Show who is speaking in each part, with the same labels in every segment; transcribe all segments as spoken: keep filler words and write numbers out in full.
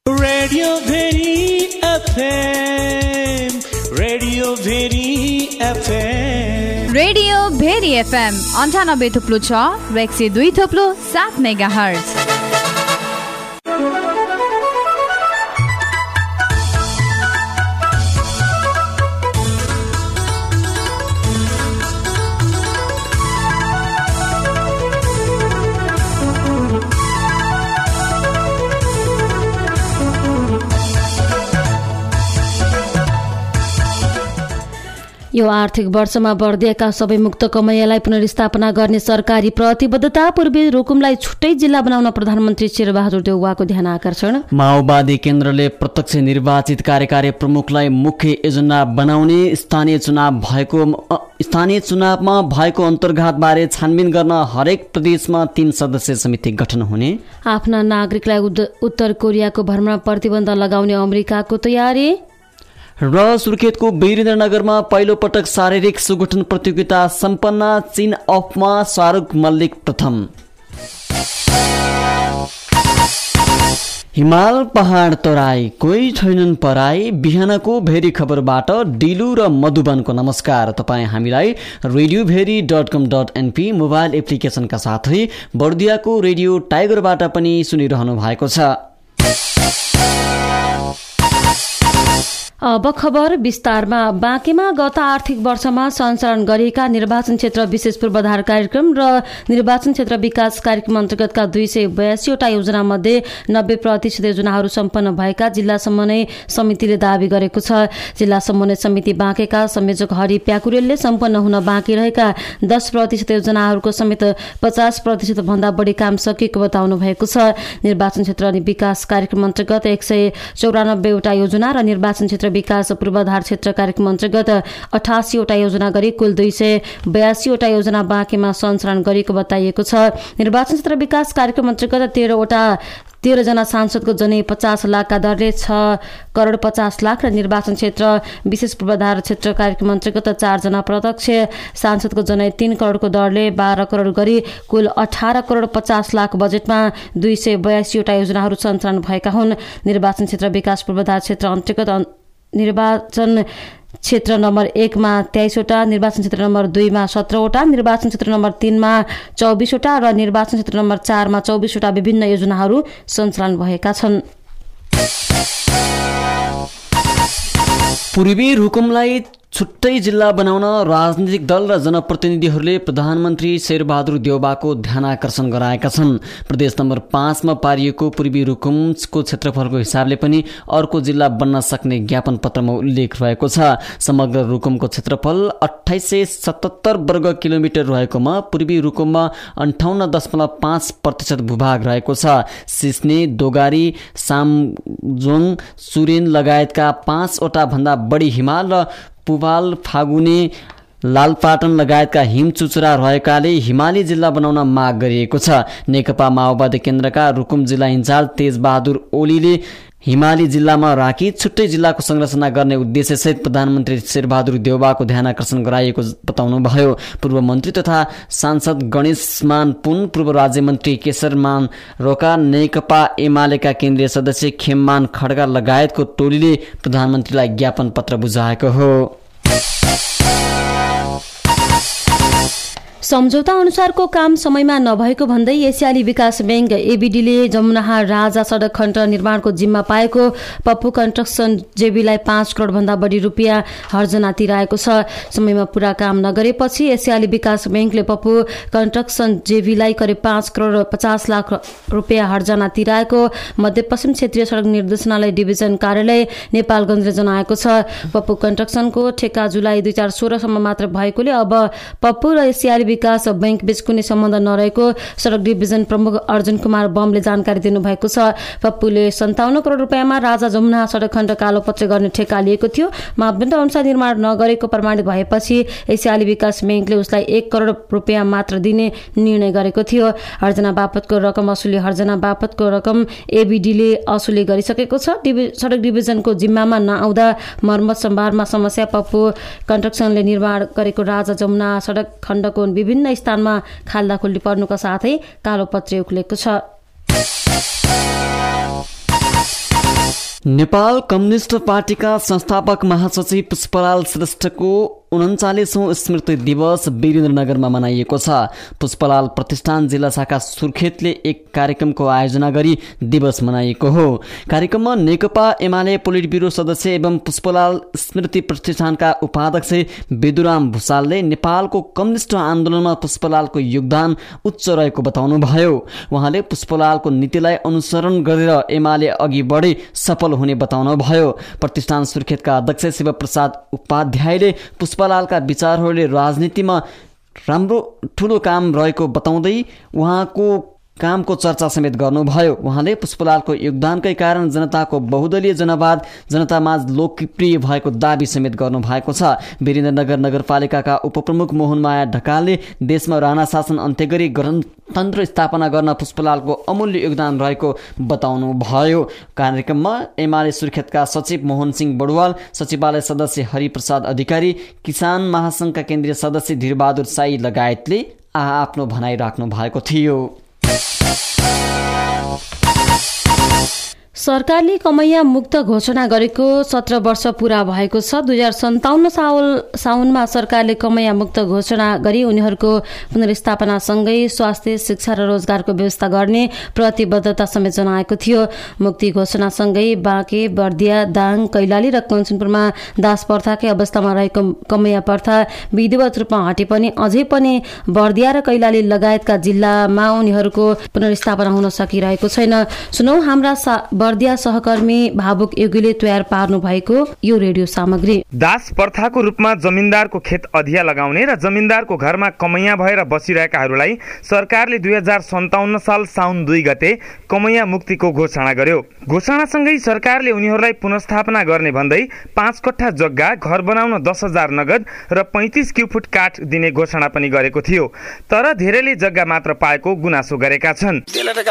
Speaker 1: Radio Bheri FM, radio Bheri FM,
Speaker 2: radio Bheri FM अन्ठानब्बे थुप्लो छ र एक सय दुई थुप्लो सात मेगा हर्ज।
Speaker 3: यो आर्थिक वर्षमा बढ्दिएका सबै मुक्त कमैयालाई पुनर्स्थापना गर्ने सरकारी प्रतिबद्धता। पूर्वी रुकुमलाई छुट्टै जिल्ला बनाउन प्रधानमन्त्री शेरबहादुर देउवाको ध्यान आकर्षण।
Speaker 4: माओवादी केन्द्रले प्रत्यक्ष निर्वाचित कार्यकारी प्रमुखलाई मुख्य एजेन्डा बनाउने। स्थानीय चुनाव भएको स्थानीय चुनावमा भएको अन्तर्घातबारे छानबिन गर्न हरेक प्रदेशमा तीन सदस्यीय समिति गठन हुने।
Speaker 3: आफ्ना नागरिकलाई उत्तर कोरियाको भ्रमण प्रतिबन्ध लगाउने अमेरिकाको तयारी।
Speaker 4: र सुर्खेतको वीरेन्द्रनगरमा पहिलो पटक शारीरिक सुगठन प्रतियोगिता सम्पन्न। चीन अफमा शाहरुख मल्लिक प्रथम। हिमाल पहाड तराई कोही छैनन् पराई। बिहानको भेरी खबरबाट डिलु र मधुबनको नमस्कार। तपाईँ हामीलाई radio Bheri dot com dot NP mobile एप्लिकेसनका साथै बर्दियाको रेडियो टाइगरबाट पनि सुनिरहनु भएको छ।
Speaker 3: अब खबर विस्तारमा। बाँकेमा गत आर्थिक वर्षमा सञ्चालन गरिएका निर्वाचन क्षेत्र विशेष पूर्वाधार कार्यक्रम र निर्वाचन क्षेत्र विकास कार्यक्रम अन्तर्गतका दुई सय बयासीवटा योजना मध्ये नब्बे प्रतिशत योजनाहरू सम्पन्न भएका जिल्ला समन्वय समितिले दावी गरेको छ। जिल्ला समन्वय समिति बाँकेका संयोजक हरि प्याकुरेलले सम्पन्न हुन बाँकी रहेका दस प्रतिशत योजनाहरूको समेत पचास प्रतिशत भन्दा बढी काम सकिएको बताउनु भएको छ। निर्वाचन क्षेत्र विकास कार्यक्रम अन्तर्गत एक सय चौरानब्बेवटा योजना र निर्वाचन क्षेत्र विकास पूर्वाधार क्षेत्र कार्यक्रम अन्तर्गत अठासीवटा योजना गरी कुल दुई सय बयासीवटा योजना बाँकीमा सञ्चालन गरिएको बताइएको छ। निर्वाचन क्षेत्र विकास कार्यक्रम अन्तर्गत तेह्रवटा तेह्रजना सांसदको जनै पचास लाखका दरले छ करोड पचास लाख र निर्वाचन क्षेत्र विशेष पूर्वाधार क्षेत्र कार्यक्रम अन्तर्गत चारजना प्रत्यक्ष सांसदको जनै तीन करोडको दरले बाह्र करोड गरी कुल अठार करोड पचास लाख बजेटमा दुई सय बयासीवटा योजनाहरू सञ्चालन भएका हुन्। निर्वाचन क्षेत्र विकास पूर्वाधार क्षेत्र अन्तर्गत निर्वाचन क्षेत्र नम्बर एकमा तेइसवटा, निर्वाचन क्षेत्र नम्बर दुईमा सत्रवटा, निर्वाचन क्षेत्र नम्बर तीनमा चौबिसवटा र निर्वाचन क्षेत्र नम्बर चारमा चौबिसवटा विभिन्न योजनाहरू सञ्चालन भएका छन्।
Speaker 4: पूर्वी रुकुमलाई छुट्टै जिल्ला बनाउन राजनीतिक दल र जनप्रतिनिधिहरूले प्रधानमन्त्री शेरबहादुर देउवाको ध्यान आकर्षण गराएका छन्। प्रदेश नम्बर पाँचमा पारिएको पूर्वी रुकुमको क्षेत्रफलको हिसाबले पनि अर्को जिल्ला बन्न सक्ने ज्ञापन पत्रमा उल्लेख रहेको छ। समग्र रुकुमको क्षेत्रफल अठाइस सय सतहत्तर वर्ग किलोमिटर रहेकोमा पूर्वी रुकुममा अन्ठाउन्न दशमलव पाँच प्रतिशत भूभाग रहेको छ। सिस्ने, दोगारी, सामजोङ, सुरेन लगायतका पाँचवटा भन्दा बढी हिमाल र पुवाल, फागुने, लालपाटन लगायतका हिमचुचुरा रहेकाले हिमाली जिल्ला बनाउन माग गरिएको छ। नेकपा माओवादी केन्द्रका रुकुम जिल्ला इन्चार्ज तेजबहादुर ओलीले हिमाली जिल्लामा राखी छुट्टै जिल्लाको संरचना गर्ने उद्देश्यसहित प्रधानमन्त्री शेरबहादुर देउवाको ध्यान आकर्षण गराइएको बताउनुभयो। पूर्व मन्त्री तथा सांसद गणेशमान पुन, पूर्व राज्यमन्त्री केशरमान रोका, नेकपा एमालेका केन्द्रीय सदस्य खेममान खड्गा लगायतको टोलीले प्रधानमन्त्रीलाई ज्ञापन पत्र बुझाएको हो।
Speaker 3: सम्झौता अनुसारको काम समयमा नभएको भन्दै एसियाली विकास बैंक एबिडीले जमुनाहार राजा सडक खण्ड निर्माणको जिम्मा पाएको पप्पू कन्स्ट्रक्सन जेबीलाई पाँच करोड भन्दा बढी रुपियाँ हर्जना तिराएको छ। समयमा पूरा काम नगरेपछि एसियाली विकास बैंकले पप्पू कन्स्ट्रक्सन जेबीलाई करिब पाँच करोड पचास लाख रुपियाँ हर्जना तिराएको मध्यपश्चिम क्षेत्रीय सडक निर्देशनालय डिभिजन कार्यालय नेपालगञ्जले जनाएको छ। पप्पू कन्स्ट्रक्सनको ठेक्का जुलाई दुई हजार सोह्रसम्म मात्र भएकोले अब पप्पू र एसियाली विकास बैंक बीच कुनै सम्बन्ध नरहेको सडक डिभिजन प्रमुख अर्जुन कुमार बमले जानकारी दिनुभएको छ। पप्पूले सन्ताउन्न करोड रुपियाँमा राजा जमुना सडक खण्ड कालोपत्र गर्ने ठेक्का लिएको थियो। मापदण्ड अनुसार निर्माण नगरेको प्रमाणित भएपछि एसियाली विकास बैंकले उसलाई एक करोड रुपियाँ मात्र दिने निर्णय गरेको थियो। हर्जना बापतको रकम असुली हर्जना बापतको रकम एबिडीले असुली गरिसकेको छ। सडक डिभिजनको जिम्मामा नआउँदा मर्मत सम्भारमा समस्या पप्पू कन्स्ट्रक्सनले निर्माण गरेको राजा जमुना सडक खण्डको विभिन्न स्थानमा खाल्दाखुल्दी पर्नुका साथै कालोपत्रे उक्लेको छ।
Speaker 4: नेपाल कम्युनिस्ट पार्टीका संस्थापक महासचिव पुष्पलाल श्रेष्ठको उन्चालिसौँ स्मृति दिवस वीरेन्द्रनगरमा मनाइएको छ। पुष्पलाल प्रतिष्ठान जिल्ला शाखा सुर्खेतले एक कार्यक्रमको आयोजना गरी दिवस मनाइएको हो। कार्यक्रममा नेकपा एमाले पोलिट ब्युरो सदस्य एवं पुष्पलाल स्मृति प्रतिष्ठानका उपाध्यक्ष विदुराम भुषालले नेपालको कम्युनिस्ट आन्दोलनमा पुष्पलालको योगदान उच्च रहेको बताउनुभयो। उहाँले पुष्पलालको नीतिलाई अनुसरण गरेर एमाले अघि बढी सफल हुने बताउनुभयो। प्रतिष्ठान सुर्खेतका अध्यक्ष शिवप्रसाद उपाध्यायले पुष्पलालका विचारहरूले राजनीतिमा राम्रो ठुलो काम रहेको बताउँदै उहाँको कामको चर्चा समेत गर्नुभयो। उहाँले पुष्पलालको योगदानकै कारण जनताको बहुदलीय जनवाद जनतामाझ लोकप्रिय भएको दाबी समेत गर्नुभएको छ। वीरेन्द्रनगर नगरपालिकाका उपप्रमुख मोहनमाया ढकालले देशमा राणा शासन अन्त्य गरी गणतन्त्र स्थापना गर्न पुष्पलालको अमूल्य योगदान रहेको बताउनुभयो। कार्यक्रममा एमाले सुर्खेतका सचिव मोहन सिंह बडुवाल, सचिवालय सदस्य हरिप्रसाद अधिकारी, किसान महासंघका केन्द्रीय सदस्य धीरबहादुर साई लगायतले आफ्नो भनाइ राख्नु भएको थियो।
Speaker 3: सरकारले कमैया मुक्त घोषणा गरेको सत्र वर्ष पूरा भएको छ। दुई हजार सन्ताउन्न साउल साउनमा सरकारले कमैया मुक्त घोषणा गरी उनीहरूको पुनर्स्थापनासँगै स्वास्थ्य, शिक्षा र रोजगारको व्यवस्था गर्ने प्रतिबद्धता समेत जनाएको थियो। मुक्ति घोषणासँगै बाँके, बर्दिया, दाङ, कैलाली र कञ्चनपुरमा दास प्रथाकै अवस्थामा रहेको कमैया प्रथा विधिवत रूपमा हटे पनि अझै पनि बर्दिया र कैलाली लगायतका जिल्लामा उनीहरूको पुनर्स्थापना हुन सकिरहेको छैन। सुनौ हाम्रा बर्दिया सहकर्मी भावुक योगीले तयार पार्नु भएको यो रेडियो सामग्री।
Speaker 5: दास प्रथाको रूपमा जमिनदारको खेत अधिया लगाउने र जमिनदारको घरमा कमैया भएर बसिरहेकाहरूलाई सरकारले दुई हजार सन्ताउन्न साल साउन दुई गते कमैया मुक्तिको घोषणा गर्यो। घोषणासँगै सरकारले उनीहरूलाई पुनर्स्थापना गर्ने भन्दै पाँच कट्ठा जग्गा, घर बनाउन दस हजार नगद र पैँतिस क्युफुट काठ दिने घोषणा पनि गरेको थियो। तर धेरैले जग्गा मात्र पाएको गुनासो गरेका छन्।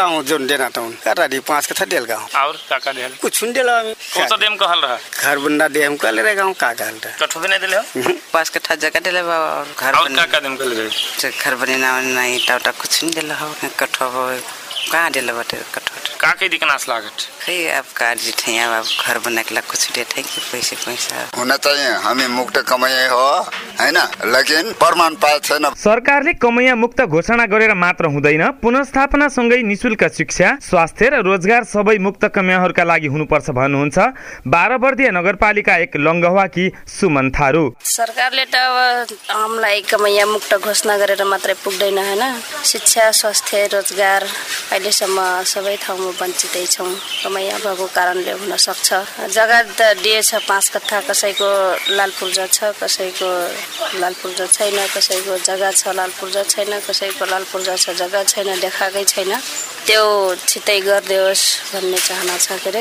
Speaker 6: और काका देल कुछ देल हम कौन सा देम कहल रहा घर बंदा देम कहले रे गांव का कहल रहा कठो भी नहीं दिले हो पास कट्ठा जगह दिले बा और घर और काका देम कहले रे घर बनेना नहीं टाटा कुछ नहीं दिले हो कठो कहां दिले बटे कठो का के दिकनास लागत खै अब कार्ड जिथे अब घर बना के कुछ देते कि पैसे पैसा
Speaker 7: होना चाहिए। हमें मुक्त कमैया हो हैन, लेकिन प्रमाण पाए छैन।
Speaker 5: सरकारले कमैया मुक्त घोषणा गरेर मात्र हुँदैन, पुनर्स्थापना सँगै निशुल्क शिक्षा, स्वास्थ्य र रोजगार सबै मुक्त कमैयाहरूका लागि हुनुपर्छ भन्नुहुन्छ बाह्र बर्दिया नगरपालिका एक लङ्गवाकी सुमन थारू।
Speaker 8: सरकारले त अब हामीलाई कमैया मुक्त घोषणा गरेर मात्रै पुग्दैन हैन, शिक्षा, स्वास्थ्य, रोजगार अहिलेसम्म सबै ठाउँमा वञ्चितै छौँ। कमैया भएको कारणले हुन सक्छ। जग्गा त दिएछ पाँच कट्ठा, कसैको लाल पूर्जा छ, कसैको लाल पूर्जा छैन, कसैको जग्गा छ लाल पूर्जा छैन, कसैको लाल पूर्जा छ जग्गा छैन, देखाएकै छैन। त्यो छिट्टै गरिदियोस् भन्ने चाहना छ के अरे।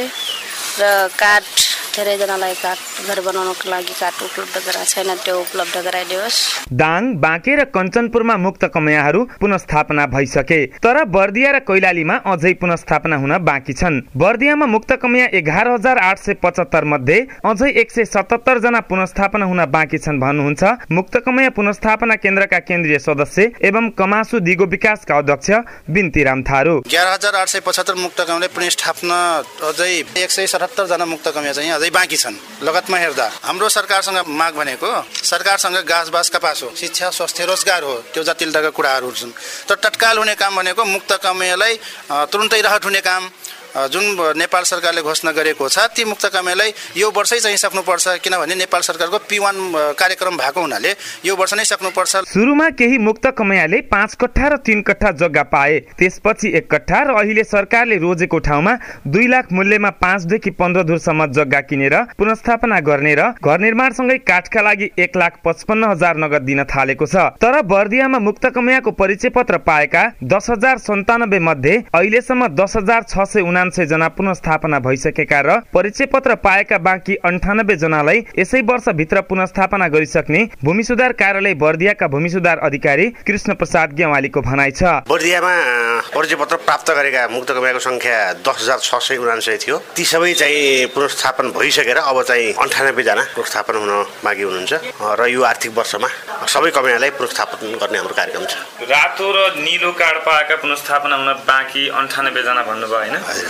Speaker 8: र काठ धेरैजनालाई काठ घर बनाउनको लागि काठ उपलब्ध गराएको छैन, त्यो उपलब्ध गराइदियोस्।
Speaker 5: दाङ, बाँके र कञ्चनपुरमा मुक्त कमैयाहरू पुनर्स्थापना भइसके, तर बर्दिया र कैलालीमा अझै पुनर्स्थापना हुन बाँकी छन्। बर्दियामा मुक्त कमैया एघार हजार आठ सय पचहत्तर मध्ये अझै एक सय सतहत्तर जना पुनर्स्थापना हुन बाँकी छन् भन्नुहुन्छ मुक्त कमैया पुनर्स्थापना केन्द्रका केन्द्रीय सदस्य एवं कमासु दिगो विकासका अध्यक्ष बिन्तीराम थारू।
Speaker 9: एघार हजार आठ सय पचहत्तर मुक्त कमैया पुनर्स्थापना अझै एक सय सतहत्तर जना मुक्त कमैया चाहिँ अझै बाँकी छन्। लगतमा हेर्दा हाम्रो सरकारसँग माग भनेको सरकारसँग गाँस बास कपास हो, शिक्षा, स्वास्थ्य, रोजगार हो, त्यो जटिलताका कुराहरू छन्। तर तत्काल हुने काम भनेको मुक्त कमैयालाई तुरुन्तै राहत हुने काम जुन नेपाल सरकारले घोषणा गरेको छ ती मुक्त कमैयालाई यो वर्षै चाहिँ सक्नुपर्छ, किनभने नेपाल सरकारको पी वन कार्यक्रम भएको हुनाले यो वर्ष नै सक्नुपर्छ।
Speaker 5: सुरुमा केही मुक्त कमैयाले पाँच कट्ठा र तीन कट्ठा जग्गा पाए, त्यसपछि एक कट्ठा र अहिले सरकारले रोजेको ठाउँमा दुई लाख मूल्यमा पाँचदेखि पन्ध्र धुरसम्म जग्गा किनेर पुनर्स्थापना गर्ने र घर निर्माणसँगै काठका लागि एक लाख पचपन्न हजार नगद दिन थालेको छ। तर बर्दियामा मुक्त कमैयाको परिचय पत्र पाएका दस हजार सन्तानब्बे मध्ये अहिलेसम्म दस हजार छ सय उनान्सय जना पुनर्स्थापना भइसकेका र परिचय पत्र पाएका बाँकी अन्ठानब्बे जनालाई यसै वर्षभित्र पुनर्स्थापना गरिसक्ने भूमि सुधार कार्यालय बर्दियाका भूमि सुधार अधिकारी कृष्ण प्रसाद गेवालीको भनाइ छ।
Speaker 10: बर्दियामा परिचय पत्र प्राप्त गरेका मुक्त कमैयाको संख्या दस हजार छ सय उनान्सय थियो। ती सबै चाहिँ पुनर्स्थापन भइसकेर अब चाहिँ अन्ठानब्बे जना पुनर्स्थापन हुन बाँकी हुनुहुन्छ र यो आर्थिक वर्षमा सबै कमैयालाई पुनर्स्थापन गर्ने हाम्रो कार्यक्रम छ।
Speaker 6: रातो र नीलो कार्ड पाएका पुनर्स्थापना हुन बाँकी अन्ठानब्बे जना भन्नुभयो हैन?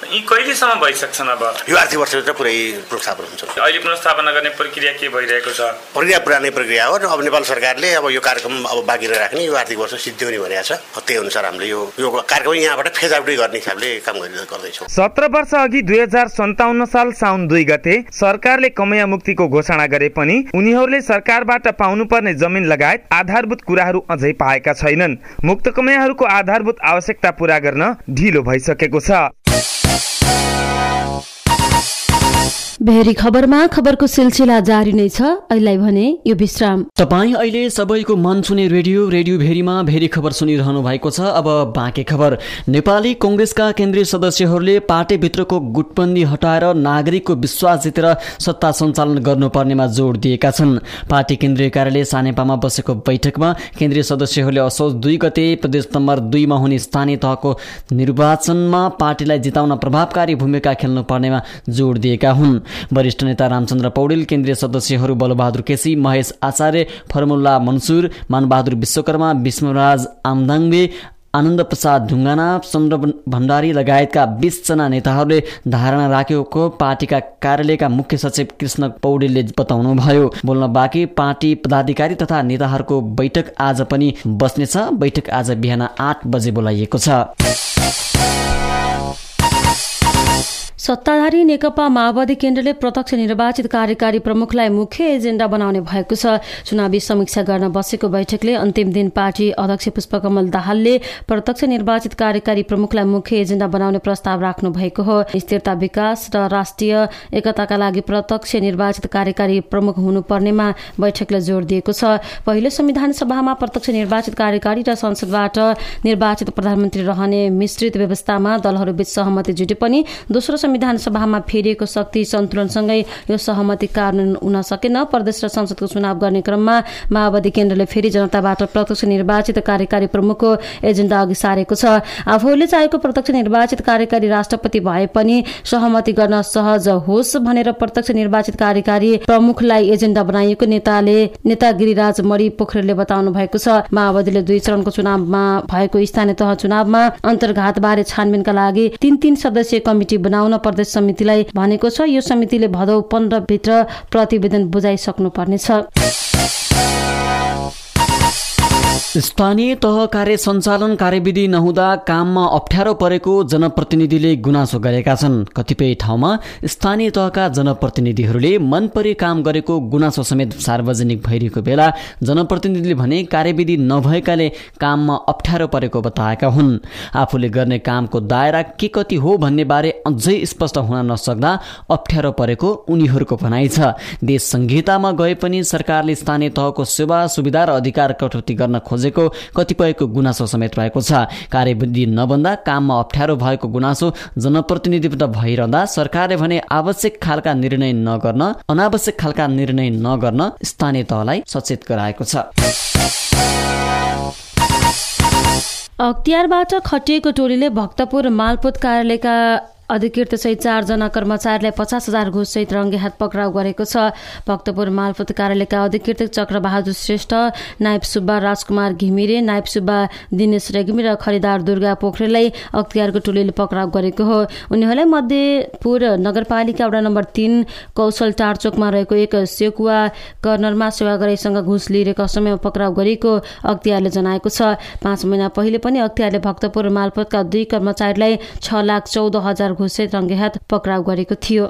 Speaker 5: यी कहिलेसम्म भइसक्छन्? अब
Speaker 10: यो आर्थिक वर्षभित्र पुरै पुनर्स्थापन हुन्छ।
Speaker 5: अहिले पुनर्स्थापना गर्ने प्रक्रिया के भइरहेको छ?
Speaker 10: प्रक्रिया पुरानै प्रक्रिया हो। अब नेपाल सरकारले अब यो कार्यक्रम अब बाँकी नराख्ने, यो आर्थिक वर्ष सिद्ध्याउने भनेको छ। त्यही अनुसार हामीले यो यो कार्यक्रम यहाँबाट फेज आउट गर्ने हिसाबले काम गर्दैछौँ।
Speaker 5: सत्र वर्ष अघि दुई हजार सन्ताउन्न साल साउन दुई गते सरकारले कमैया मुक्तिको घोषणा गरे पनि उनीहरूले सरकारबाट पाउनुपर्ने जमिन लगायत आधारभूत कुराहरू अझै पाएका छैनन्। मुक्त कमैयाहरूको आधारभूत आवश्यकता पूरा गर्न ढिलो भइसकेको छ।
Speaker 3: भेरी खबरमा खबरको सिलसिला जारी नै छ। अहिले भने यो विश्राम।
Speaker 4: तपाईँ अहिले सबैको मन छुने रेडियो रेडियो भेरीमा भेरी खबर सुनिरहनु भएको छ। अब बाँकी खबर। नेपाली कांग्रेसका केन्द्रीय सदस्यहरूले पार्टीभित्रको गुटबन्दी हटाएर नागरिकको विश्वास जितेर सत्ता सञ्चालन गर्नुपर्नेमा जोड दिएका छन्। पार्टी केन्द्रीय कार्यालय सानेपामा बसेको बैठकमा केन्द्रीय सदस्यहरूले असोज दुई गते प्रदेश नम्बर दुईमा हुने स्थानीय तहको निर्वाचनमा पार्टीलाई जिताउन प्रभावकारी भूमिका खेल्नुपर्नेमा जोड दिएका हुन्। वरिष्ठ नेता रामचन्द्र पौडेल, केन्द्रीय सदस्यहरू बलबहादुर केसी, महेश आचार्य, फर्मुल्ला मन्सुर, मानबहादुर विश्वकर्मा, विष्णुराज आमदाङबे, आनन्द प्रसाद ढुङ्गाना, चन्द्र भण्डारी लगायतका बीस जना नेताहरूले धारणा राखेको पार्टीका कार्यालयका मुख्य सचिव कृष्ण पौडेलले बताउनुभयो। बोल्न बाँकी पार्टी पदाधिकारी तथा नेताहरूको बैठक आज पनि बस्नेछ। बैठक आज बिहान आठ बजे बोलाइएको छ।
Speaker 3: सत्ताधारी नेकपा माओवादी केन्द्रले प्रत्यक्ष निर्वाचित कार्यकारी प्रमुखलाई मुख्य एजेन्डा बनाउने भएको छ। चुनावी समीक्षा गर्न बसेको बैठकले अन्तिम दिन पार्टी अध्यक्ष पुष्पकमल दाहालले प्रत्यक्ष निर्वाचित कार्यकारी प्रमुखलाई मुख्य एजेन्डा बनाउने प्रस्ताव राख्नु भएको हो। स्थिरता, विकास र राष्ट्रिय एकताका लागि प्रत्यक्ष निर्वाचित कार्यकारी प्रमुख हुनुपर्नेमा बैठकले जोड दिएको छ। पहिलो संविधान सभामा प्रत्यक्ष निर्वाचित कार्यकारी र संसदबाट निर्वाचित प्रधानमन्त्री रहने मिश्रित व्यवस्थामा दलहरूबीच सहमति जुटे पनि दोस्रो संविधान सभामा फेरिएको शक्ति सन्तुलनसँगै यो सहमति कार्यान्वयन हुन सकेन। प्रदेश र संसदको चुनाव गर्ने क्रममा माओवादी केन्द्रले फेरि जनताबाट प्रत्यक्ष निर्वाचित कार्यकारी प्रमुखको एजेन्डा अघि सारेको छ। आफूले चाहेको प्रत्यक्ष निर्वाचित कार्यकारी राष्ट्रपति भए पनि सहमति गर्न सहज होस् भनेर प्रत्यक्ष निर्वाचित कार्यकारी प्रमुखलाई एजेन्डा बनाइएको नेताले नेता गिरिराज मणि पोखरेलले बताउनु भएको छ। माओवादीले दुई चरणको चुनावमा भएको स्थानीय तह चुनावमा अन्तर्घातबारे छानबिनका लागि तीन तीन सदस्यीय कमिटी बनाउन प्रदेश समितिलाई भनेको छ। यो समितिले भदौ पन्ध्र भित्र प्रतिवेदन बुझाइसक्नुपर्नेछ।
Speaker 4: स्थानीय तह कार्य सञ्चालन कार्यविधि नहुँदा काममा अप्ठ्यारो परेको जनप्रतिनिधिले गुनासो गरेका छन्। कतिपय ठाउँमा स्थानीय तहका जनप्रतिनिधिहरूले मन परी काम गरेको गुनासो समेत सार्वजनिक भइरहेको बेला जनप्रतिनिधिले भने कार्यविधि नभएकाले काममा अप्ठ्यारो परेको बताएका हुन्। आफूले गर्ने कामको दायरा के कति हो भन्ने बारे अझै स्पष्ट हुन नसक्दा अप्ठ्यारो परेको उनीहरूको भनाइ छ। देश संहितामा गए पनि सरकारले स्थानीय तहको सेवा सुविधा र अधिकार कटौती गर्न खोजेको कतिपयको गुनासो समेत रहेको छ। कार्यविधि नबन्दा काममा अप्ठ्यारो भएको गुनासो जनप्रतिनिधिबाट भइरहँदा सरकारले भने आवश्यक खालका निर्णय नगर्न अनावश्यक खालका निर्णय नगर्न स्थानीय तहलाई सचेत गराएको छ।
Speaker 3: अख्तियारबाट खटिएको टोलीले भक्तपुर मालपोत कार्यालयका अधिकृत सहित चारजना कर्मचारीलाई पचास हजार घुस सहित रङ्गे हात पक्राउ गरेको छ। भक्तपुर मालपोत कार्यालयका अधिकृत चक्रबहादुर श्रेष्ठ, नायब सुब्बा राजकुमार घिमिरे, नायब सुब्बा दिनेश रेग्मी र खरिदार दुर्गा पोखरेललाई अख्तियारको टोलीले पक्राउ गरेको हो। उनीहरूलाई मध्यपुर नगरपालिका वडा नम्बर तीन कौशल टारचोकमा रहेको एक सेकुवा कर्नरमा सेवा गराईसँग घुस लिइरहेको समयमा पक्राउ गरेको अख्तियारले जनाएको छ। पाँच महिना पहिले पनि अख्तियारले भक्तपुर मालपोतका दुई कर्मचारीलाई छ लाख चौध हजार घुससहित रङ्गेहात पक्राउ गरेको थियो।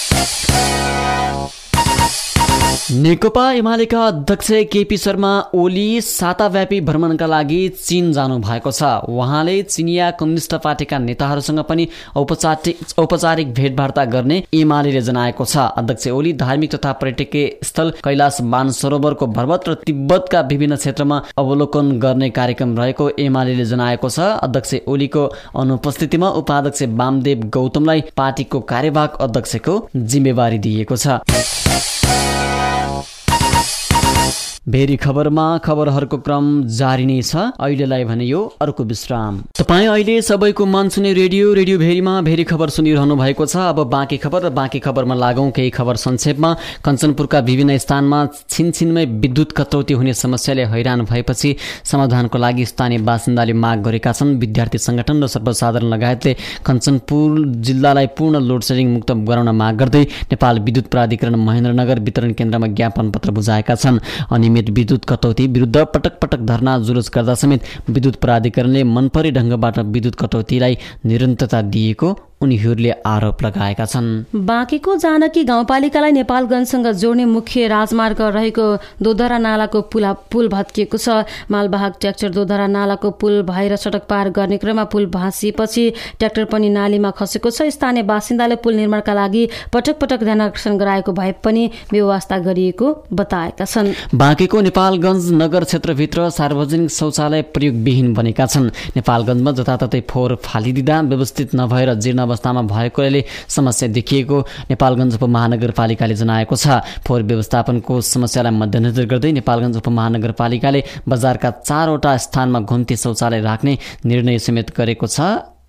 Speaker 4: नेकपा एमालेका अध्यक्ष केपी शर्मा ओली साताव्यापी भ्रमणका लागि चीन जानु भएको छ। उहाँले चिनिया कम्युनिस्ट पार्टीका नेताहरूसँग पनि औपचारिक औपचारिक भेटवार्ता गर्ने एमालेले जनाएको छ। अध्यक्ष ओली धार्मिक तथा पर्यटकीय स्थल कैलाश मानसरोवरको पर्वत र तिब्बतका विभिन्न क्षेत्रमा अवलोकन गर्ने कार्यक्रम रहेको एमालेले जनाएको छ। अध्यक्ष ओलीको अनुपस्थितिमा उपाध्यक्ष वामदेव गौतमलाई पार्टीको कार्यवाहक अध्यक्षको जिम्मेवारी दिएको छ। भेरी खबरमा खबरहरूको क्रम जारी नै छ। अहिलेलाई भने यो अर्को विश्राम। तपाईँ अहिले सबैको मन सुने रेडियो रेडियो भेरीमा भेरी खबर सुनिरहनु भएको छ। अब बाँकी खबर र बाँकी खबरमा लागौँ। केही खबर संक्षेपमा। कञ्चनपुरका विभिन्न स्थानमा छिनछिनमै विद्युत कटौती हुने समस्याले हैरान भएपछि समाधानको लागि स्थानीय बासिन्दाले माग गरेका छन्। विद्यार्थी संगठन र सर्वसाधारण लगायतले कञ्चनपुर जिल्लालाई पूर्ण लोड सेडिङ मुक्त गराउन माग गर्दै नेपाल विद्युत प्राधिकरण महेन्द्रनगर वितरण केन्द्रमा ज्ञापन पत्र बुझाएका छन्। अनियमित विद्युत कटौती विरुद्ध पटक पटक धरना जुलुस गर्दा समेत विद्युत प्राधिकरणले मनपरी ढङ्गबाट विद्युत कटौतीलाई निरन्तरता दिएको उनीहरूले आरोप लगाएका छन्।
Speaker 3: बाँकीको जानकी गाउँपालिकालाई नेपालगञ्जसँग जोड्ने मुख्य राजमार्ग रहेको दोधरा नालाको पुला पुल भत्किएको छ। मालवाहक ट्र्याक्टर दोधरा नालाको पुल भएर सडक पार गर्ने क्रममा पुल भाँसिएपछि ट्र्याक्टर पनि नालीमा खसेको छ। स्थानीय बासिन्दाले पुल निर्माणका लागि पटक पटक ध्यानाकर्षण गराएको भए पनि व्यवस्था गरिएको बताएका छन्।
Speaker 4: बाँकीको नेपालगञ्ज नगर क्षेत्रभित्र सार्वजनिक शौचालय प्रयोगविहीन बनेका छन्। नेपालगञ्जमा जताततै फोहोर फालिदिँदा व्यवस्थित नभएर जीर्ण अवस्थामा भएकोले समस्या देखिएको नेपालगञ्ज उपमहानगरपालिकाले जनाएको छ। फोहोर व्यवस्थापनको समस्यालाई मध्यनजर गर्दै नेपालगञ्ज उपमहानगरपालिकाले बजारका चारवटा स्थानमा घुम्ती शौचालय राख्ने निर्णय समेत गरेको छ।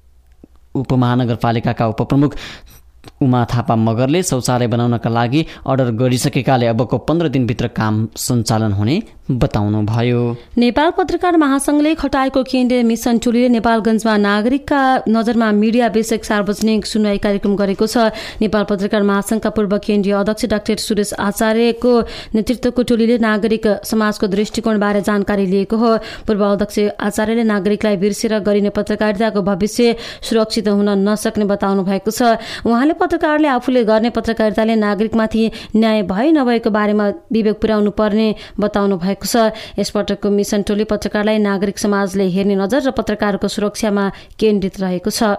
Speaker 4: उपमहानगरपालिकाका उपप्रमुख उमा थापा मगरले शौचालय बनाउनका लागि अर्डर गरिसकेकाले अबको पन्ध्र दिनभित्र काम सञ्चालन हुने बताउनुभयो। नेपाल पत्रकार महासंघले खटाएको केन्द्रीय मिसन टोलीले नेपालगञ्जमा नागरिकका नजरमा मीडिया विषयक सार्वजनिक सुनवाई कार्यक्रम गरेको छ। नेपाल पत्रकार महासंघका पूर्व केन्द्रीय अध्यक्ष डाक्टर सुरेश आचार्यको नेतृत्वको टोलीले नागरिक समाजको दृष्टिकोणबारे जानकारी लिएको हो। पूर्व अध्यक्ष आचार्यले नागरिकलाई बिर्सेर गरिने पत्रकारिताको भविष्य सुरक्षित हुन नसक्ने बताउनु भएको छ। उहाँले पत्रकारले आफूले गर्ने पत्रकारिताले नागरिकमाथि न्याय भए नभएको बारेमा विवेक पुर्याउनु पर्ने बताउनु भएको छ। यसपटकको मिसन टोली पत्रकारलाई नागरिक समाजले हेर्ने नजर र पत्रकारको सुरक्षामा केन्द्रित रहेको छ।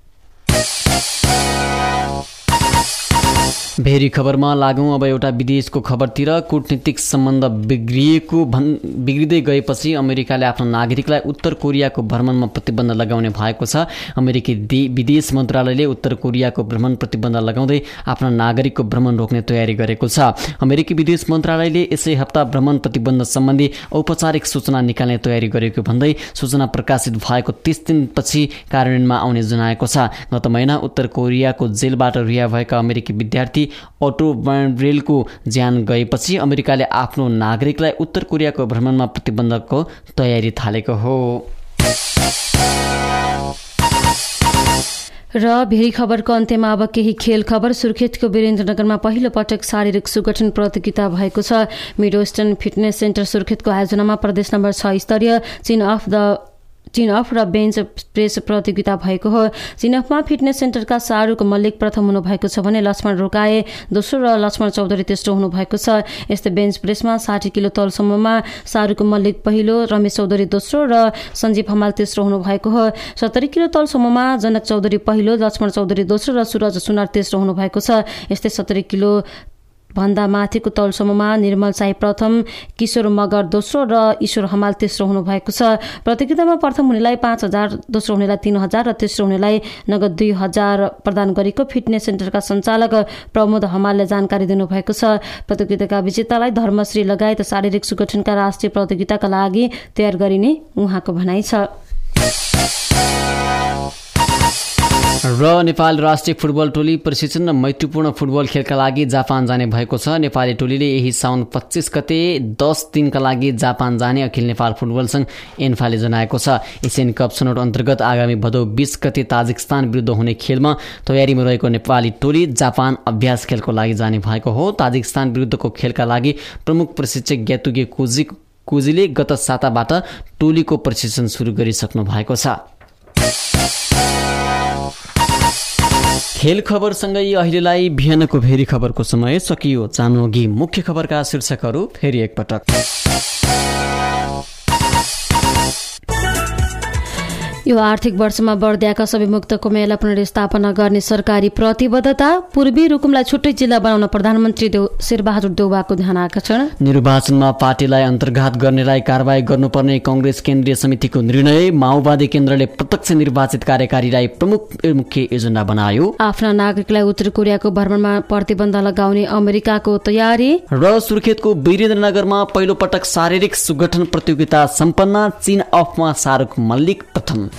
Speaker 4: भेरी खबरमा लागौँ। अब एउटा विदेशको खबरतिर। कूटनीतिक सम्बन्ध बिग्रिएको भन् बिग्रिँदै गएपछि अमेरिकाले आफ्नो नागरिकलाई उत्तर कोरियाको भ्रमणमा प्रतिबन्ध लगाउने भएको छ। अमेरिकी विदेश मन्त्रालयले उत्तर कोरियाको भ्रमण प्रतिबन्ध लगाउँदै आफ्नो नागरिकको भ्रमण रोक्ने तयारी गरेको छ। अमेरिकी विदेश मन्त्रालयले यसै हप्ता भ्रमण प्रतिबन्ध सम्बन्धी औपचारिक सूचना निकाल्ने तयारी गरेको भन्दै सूचना प्रकाशित भएको तीस दिनपछि कार्यान्वयनमा आउने जनाएको छ। गत महिना उत्तर कोरियाको जेलबाट रिहा भएका अमेरिकी विद्यार्थी अटो ब्रेलको ज्यान गएपछि अमेरिकाले आफ्नो नागरिकलाई उत्तर कोरियाको भ्रमणमा प्रतिबन्धको तयारी थालेको हो।
Speaker 3: र भेरी खबरको अन्त्यमा अब केही खेल खबर। सुर्खेतको वीरेन्द्रनगरमा पहिलो पटक शारीरिक सुगठन प्रतियोगिता भएको छ। मिड वेस्टर्न फिटनेस सेन्टर सुर्खेतको आयोजनामा प्रदेश नम्बर छ स्तरीय chin up the chin up र बेन्च प्रेस प्रतियोगिता भएको हो। चिन अफमा फिटनेस सेन्टरका शाहरुख मल्लिक प्रथम हुनुभएको छ भने लक्ष्मण रोकाए दोस्रो र लक्ष्मण चौधरी तेस्रो हुनुभएको छ। यस्तै बेन्च प्रेसमा साठी किलो तलसम्ममा शाहरुख मल्लिक पहिलो, रमेश चौधरी दोस्रो र सञ्जीव हमाल तेस्रो हुनुभएको हो। सत्तरी किलो तलसम्ममा जनक चौधरी पहिलो, लक्ष्मण चौधरी दोस्रो र सूरज सुनार तेस्रो हुनुभएको छ। यस्तै सत्तरी किलो भन्दा माथिको तलसम्ममा निर्मल साई प्रथम, किशोर मगर दोस्रो र ईश्वर हमाल तेस्रो हुनुभएको छ। प्रतियोगितामा प्रथम हुनेलाई पाँच हजार, दोस्रो हुनेलाई तीन हजार र तेस्रो हुनेलाई नगद दुई हजार प्रदान गरेको फिटनेस सेन्टरका सञ्चालक प्रमोद हमालले जानकारी दिनुभएको छ। प्रतियोगिताका विजेतालाई धर्मश्री लगायत शारीरिक सुगठनका राष्ट्रिय प्रतियोगिताका लागि तयार गरिने उहाँको भनाइ छ।
Speaker 4: र नेपाल राष्ट्रिय फुटबल टोली प्रशिक्षण र मैत्रीपूर्ण फुटबल खेलका लागि जापान जाने भएको छ। नेपाली टोलीले यही साउन पच्चिस गते दस दिनका लागि जापान जाने अखिल नेपाल फुटबल संघ एन्फाले जनाएको छ। एसियन कप छनौट अन्तर्गत आगामी भदौ बीस गते ताजिकिस्तान विरुद्ध हुने खेलमा तयारीमा रहेको नेपाली टोली जापान अभ्यास खेलको लागि जाने भएको हो। ताजिकिस्तान विरुद्धको खेलका लागि प्रमुख प्रशिक्षक ग्यातुगे कुजी कुजीले गत साताबाट टोलीको प्रशिक्षण सुरु गरिसक्नु भएको छ। खेल खबरसँगै अहिलेलाई बिहानको भेरी खबरको समय सकियो। जानु अघि मुख्य खबरका शीर्षकहरू फेरि एकपटक।
Speaker 3: यो आर्थिक वर्षमा बर्दियाका सबै मुक्तको मेला पुनर्स्थापना गर्ने सरकारी प्रतिबद्धता, पूर्वी रुकुमलाई छुट्टै जिल्ला बनाउन प्रधानमन्त्री शेरबहादुर देउवाको ध्यान आकर्षण,
Speaker 4: निर्वाचनमा पार्टीलाई अन्तर्घात गर्नेलाई कारबाही गर्नुपर्ने कांग्रेस केन्द्रीय समितिको निर्णय, माओवादी केन्द्रले प्रत्यक्ष निर्वाचित कार्यकारीलाई प्रमुख मुख्य एजेन्डा बनायो,
Speaker 3: आफ्ना नागरिकलाई उत्तर कोरियाको भ्रमणमा प्रतिबन्ध लगाउने अमेरिकाको तयारी
Speaker 4: र सुर्खेतको वीरेन्द्रनगरमा पहिलो पटक शारीरिक सुगठन प्रतियोगिता सम्पन्न, चीन अफमा शाहरुख मल्लिक प्रथम।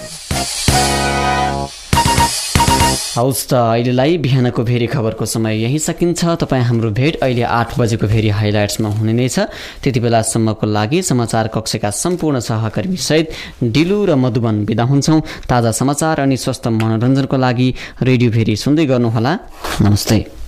Speaker 4: हौस् त अहिलेलाई बिहानको भेरी खबरको समय यही सकिन्छ। तपाईँ हाम्रो भेट अहिले आठ बजेको भेरी हाइलाइट्समा हुने नै छ। त्यति बेलासम्मको लागि समाचार कक्षका सम्पूर्ण सहकर्मी सहित डिलु र मधुबन बिदा हुन्छौँ। ताजा समाचार अनि स्वस्थ मनोरञ्जनको लागि रेडियो भेरी सुन्दै गर्नुहोला। नमस्ते।